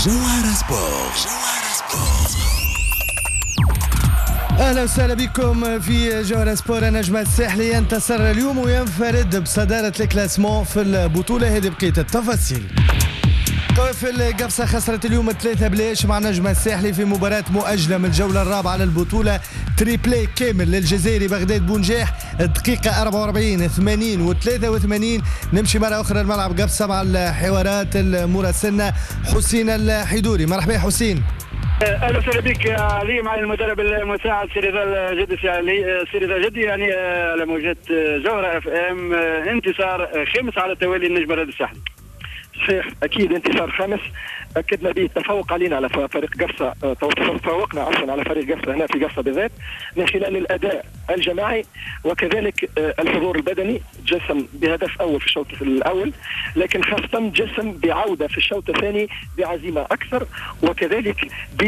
جوهرة سبورت. اهلا وسهلا بكم في جوهرة سبور. نجم الساحلي ينتصر اليوم وينفرد بصدارة الكلاسمون في البطولة. هذه بقية التفاصيل. قوافل قفصة خسرت اليوم 3-0 مع نجم الساحلي في مباراة مؤجلة من الجولة الرابعة للبطولة. تريبلي كامل للجزائري بغداد بونجاح الدقيقة 44 80 و 83. نمشي مرة أخرى الملعب قفصة مع الحوارات المراسلنا حسين الحيدوري. مرحبا حسين. اهلا وسهلا بك علي. مع المدرب المساعد سيريزا جدي سيريزا جدي يعني على موجات جوهرة اف ام. انتصار خامس على التوالي النجم الرياضي الساحلي. صحيح، اكيد انتصار خامس اكدنا به التفوق علينا على فريق قفصه. تفوقنا عفوا على فريق قفصه هنا في قفصه بالذات من خلال الاداء الجماعي وكذلك الحضور البدني. جسم بهدف اول في الشوط الاول، لكن خاصه جسم بعوده في الشوط الثاني بعزيمه اكثر، وكذلك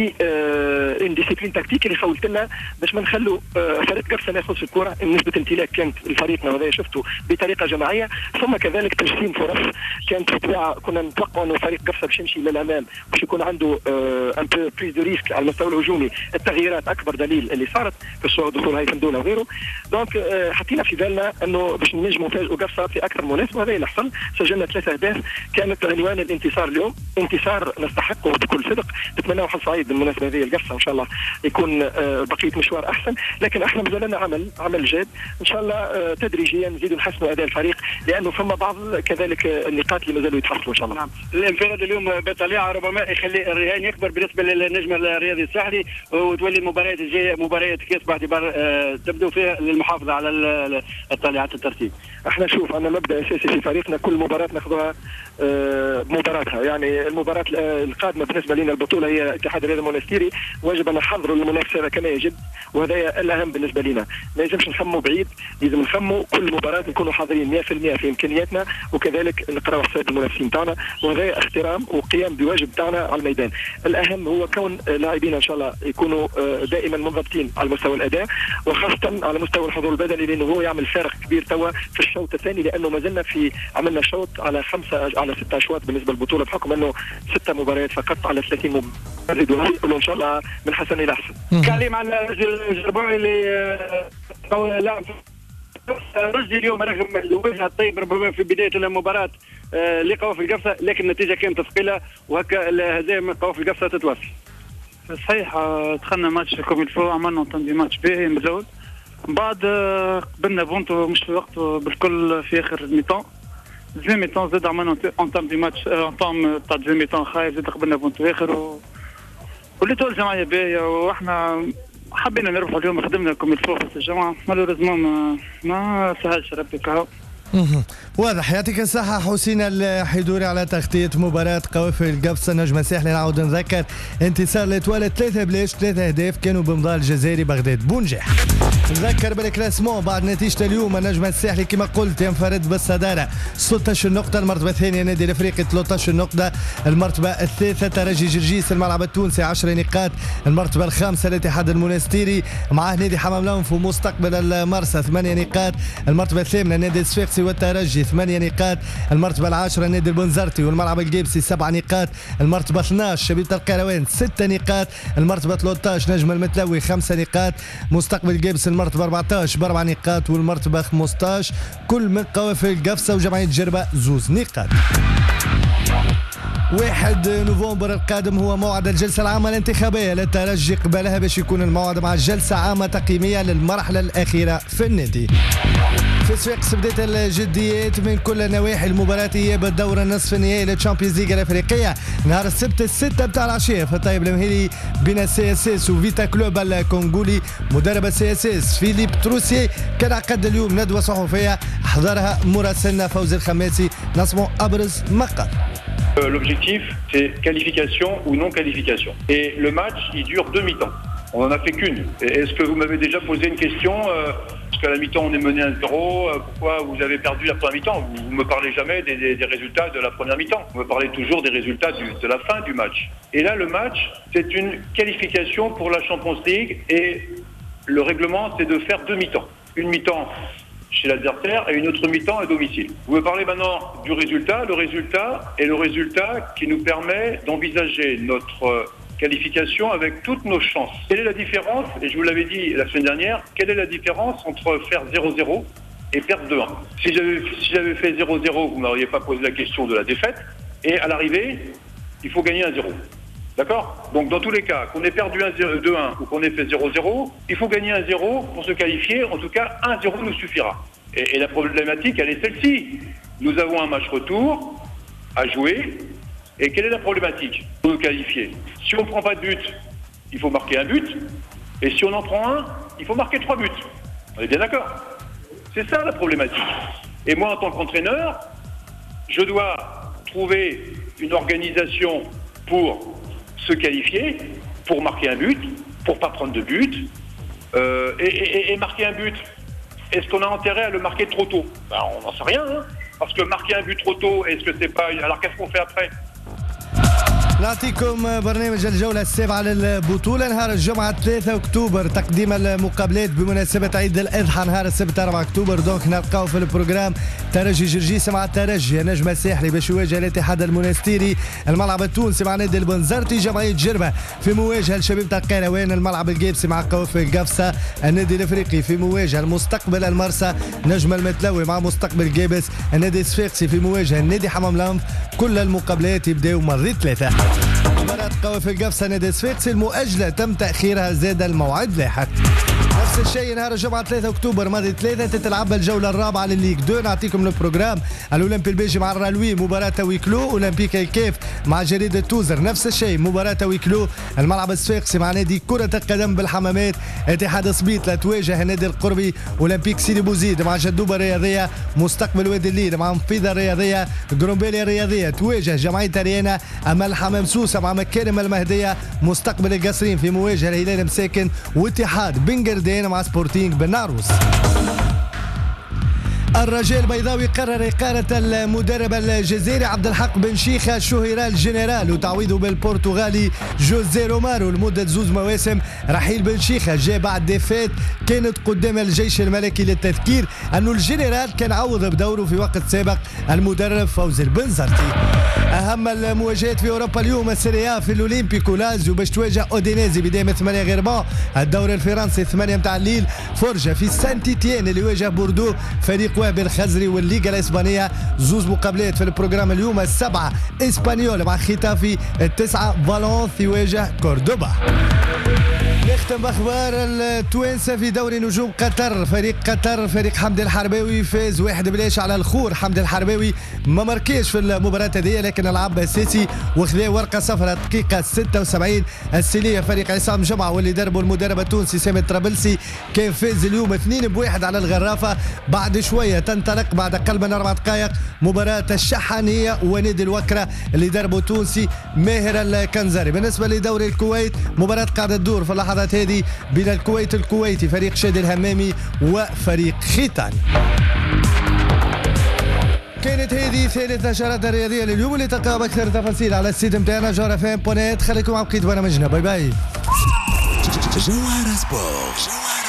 بانديسيبلين تكتيكي اللي خولت لنا باش ما نخلوا فريق قفصه ما ياخذش الكره. نسبه امتلاك كانت لفريقنا وهذا شفته بطريقه جماعيه، ثم كذلك تجسيم فرص كانت بطبيعه كنا نتوقعوا انه فريق قفصه باش يمشي للامام باش يكون عنده ان بو بريز دو ريسك على المستوى الهجومي. التغييرات اكبر دليل اللي صارت في الصور دخول هاي فندونه وغيره. دونك حطينا في بالنا انه باش نجموا نفاجئوا قفصه في اكثر مناسبه، وهذا اللي حصل. سجلنا 3 أهداف كانت عنوان الانتصار اليوم. انتصار نستحقه بكل صدق. نتمنى حظ سعيد بالمناسبه هذه القفصه ان شاء الله يكون بقيه مشوار احسن، لكن احنا مازال لنا عمل جاد ان شاء الله. تدريجيا نزيدوا نحسنوا اداء الفريق لانه فما بعض كذلك النقاط اللي مازالوا يتحصلوا ان شاء الله. نعم. الانفراد اليوم بطليعه ربما يخلي الرهان يكبر بالنسبه للنجم الرياضي الساحلي، وتولي المباريات الجايه مباريات كاس باعتبار تبدو فيها للمحافظه على طليعه الترتيب. احنا شوف عندنا مبدا اساسي في فريقنا، كل مباراه ناخذها مباراتها. يعني المباراه القادمه بالنسبه لنا البطوله هي اتحاد الرياضي المونستيري، واجب ان نحضروا المنافسه هذا كما يجب، وهذا الاهم بالنسبه لنا. ما لازمش نخموا بعيد، لازم نخموا كل مباراه نكونوا حاضرين 100% في امكانياتنا، وكذلك نقراو حساب المنافسين تاعنا، وهذا احترام وقيام بواجب تاعنا على الميدان. الاهم هو كون لاعبين ان شاء الله يكونوا دائما منضبطين على مستوى الاداء، وخاصه على مستوى الحضور البدني، لانه هو يعمل فارق كبير توا في الشوط الثاني، لانه ما زلنا عملنا شوط على 6 اشواط بالنسبه للبطوله، بحكم انه 6 مباريات فقط على 30 مباراه. ان شاء الله من حسن الى احسن. كلام عن الجربوعي اللي لاعب رجلي اليوم رغم الوجه الطيب ربما في بدايه المباراه لقوا في القفصه، لكن النتيجه كانت ثقيله، وهكا الهزائم قوا في القفصه تتواصل. صحيح، دخلنا ماتش كوم الفو، عملنا تنظيم ماتش باهي من الاول، من بعد قبلنا بونتو مش في وقته بالكل في اخر ميتون. زي ميتون زاد عملنا اونتام دي ماتش اونتام تاع زي ميتون خايف، زاد قبلنا بونتو اخر وليتو الجمعيه باهيه، واحنا حبينا نربحوا اليوم. خدمنا كوم الفو في الجماعه، مالوريزمون ما سهلش ربي كهو. واضح. يعطيك الصحة حسين الحيدوري على تغطية مباراة قوافل قفصة نجم الساحلي. نعاود نذكر انتصار الإتوالة 3 أهداف كانوا بمضال الجزائري بغداد بونجاح. نذكر بالكلاسمون بعد نتيجة اليوم النجم الساحلي كما قلت ينفرد بالصدارة 16 نقطة. المرتبة الثانية نادي الافريقي 13 نقطة. المرتبة الثالثة ترجي جرجيس الملعب التونسي 10 نقاط. المرتبة الخامسة الاتحاد المونستيري معه نادي حمام لونف ومستقبل المرسى 8 نقاط. المرتبة الثامنة نادي الصفاقسي والترجي 8 نقاط. المرتبة العاشرة نادي البنزرتي والملعب القيبسي 7 نقاط. المرتبة 12 شبيبة القروان 6 نقاط. المرتبة 13 نجم المتلوي 5 نقاط. مستقبل القيبسي المرتبة 14 ب4 نقاط. والمرتبة 15 كل من قوافل قفصة وجمعية جربة 2 نقاط. 1 نوفمبر القادم هو موعد الجلسة العامة الانتخابية للترجي، قبلها باش يكون الموعد مع جلسة عامة تقييمية للمرحلة الأخيرة في النادي. في صفاقس بدات الجديات من كل نواحي المباراة إياب الدور النصف النهائي للتشامبيونز ليغ الأفريقية نهار السبت 6 بتاع العشية في الطيب المهيري بين سي اس اس وفيتا كلوب الكونغولي. مدرب سي اس اس فيليب تروسي كان عقد اليوم ندوة صحفية حضرها مراسلنا فوزي الخماسي. نسمع أبرز ما قال. L'objectif, c'est qualification ou non qualification. Et le match, il dure 2 mi-temps. On n'en a fait qu'une. Est-ce que vous m'avez déjà posé une question parce qu'à la mi-temps, on est mené 1-0. Pourquoi vous avez perdu la première mi-temps? Vous ne me parlez jamais des résultats de la première mi-temps. Vous me parlez toujours des résultats de la fin du match. Et là, le match, c'est une qualification pour la Champions League. Et le règlement, c'est de faire 2 mi-temps. Une mi-temps chez l'adversaire et une autre mi-temps à domicile. Vous me parlez maintenant du résultat. Le résultat est le résultat qui nous permet d'envisager notre qualification avec toutes nos chances. Quelle est la différence? Et je vous l'avais dit la semaine dernière, quelle est la différence entre faire 0-0 et perdre 2-1? Si j'avais fait 0-0, vous ne m'auriez pas posé la question de la défaite. Et à l'arrivée, il faut gagner 1-0. D'accord? Donc dans tous les cas, qu'on ait perdu 2-1 ou qu'on ait fait 0-0, il faut gagner 1-0 pour se qualifier. En tout cas, 1-0 nous suffira. Et la problématique, elle est celle-ci. Nous avons un match retour à jouer. Et quelle est la problématique pour nous qualifier? Si on ne prend pas de but, il faut marquer un but. Et si on en prend un, il faut marquer 3 buts. On est bien d'accord? C'est ça la problématique. Et moi, en tant qu'entraîneur, je dois trouver une organisation pour se qualifier, pour marquer un but, pour pas prendre de but, et marquer un but. Est-ce qu'on a intérêt à le marquer trop tôt? On n'en sait rien, hein. Parce que marquer un but trop tôt, est-ce que c'est pas... Alors qu'est-ce qu'on fait après? نعطيكم برنامج الجولة السابعة للبطولة نهار الجمعة 3 أكتوبر تقديم المقابلات بمناسبة عيد الأضحى نهار السبت 4 أكتوبر. دونك نلقاو في البروجرام ترجي جرجيس مع الترجي نجم الساحلي باش يواجه الاتحاد المنستيري. الملعب التونسي مع نادي البنزرتي. جمعية جربة في مواجهة الشباب تاع القيروان. الملعب القابسي مع قوافل القفصة. النادي الافريقي في مواجهة المستقبل المرسى. نجم المتلوي مع مستقبل قابس. النادي الصفاقسي في مواجهة النادي حمام لانف. كل المقابلات يبداو مرة 3. مباراة قوافل القفصة نادي الصفاقسي المؤجلة تم تأخيرها زاد الموعد لاحق. نفس الشيء نهار الجمعة 3 أكتوبر ماضي 3 تتلعب الجولة الرابعة للليغ 2. نعطيكم البروجرام. الأولمبي البيجي مع الرالوي مباراة ويكلو. أولمبيك الكيف مع جريدة توزر نفس الشيء مباراة ويكلو. الملعب الصفاقسي مع نادي كرة القدم بالحمامات. اتحاد سبيط تواجه النادي القربي. أولمبيك سيدي بوزيد مع جدوبة الرياضية. مستقبل وادي الليل مع مفيدة الرياضية. جرومبيلي الرياضية تواجه جمعية ريانا. أما الحمام سوسة مع مكارم المهدية. مستقبل القصرين في مواجهة الهلال مساكن. واتحاد بنجردين مع سبورتينغ بالناروس. الرجاء البيضاوي قرر إقالة المدرب الجزائري عبد الحق بن شيخة شهيرة الجنرال وتعويضه بالبرتغالي جوزي رومارو لمدة 2 مواسم. رحيل بن شيخة جاء بعد ديفات كانت قدام الجيش الملكي للتذكير أنه الجنرال كان عوض بدوره في وقت سابق المدرب فوزي البنزرتي. أهم المواجهات في أوروبا اليوم السيريا في الأولمبيكو لازيو باش تواجه أودينيزي بداية 8 غربان. الدوري الفرنسي 8 متاع الليل فرجة في سانت إتيان اللي يواجه بوردو فريق وهبي الخزري. والليغا الإسبانية 2 مقابلات في البروجرام اليوم 7 إسبانيول مع ختافي 9 فالنس يواجه كوردوبا. نختم باخبار التوانسه في دوري نجوم قطر. فريق قطر فريق حمدي الحرباوي فاز 1-0 على الخور. حمدي الحرباوي ما ماركيش في المباراه هذه لكن لعب اساسي وخذا ورقه صفراء دقيقه 76 السيليه. فريق عصام جمعه واللي دربه المدرب التونسي سامي الطرابلسي كان فاز اليوم 2-1 على الغرافه. بعد شويه تنطلق بعد قل من 4 دقائق مباراه الشحانيه ونادي الوكره اللي دربه التونسي ماهر الكنزاري. بالنسبه لدوري الكويت مباراه قاعده تدور في اللحظات هذه بين الكويت الكويتي فريق شادي الهمامي وفريق ختان. كانت هذه ثالث نشراتنا الرياضيه لليوم اللي تلقاو باكثر تفاصيل على السيت نتاعنا جوهرفم.net. خليكم مع بقيه وانا مجنى. باي باي. جوهر سبورت.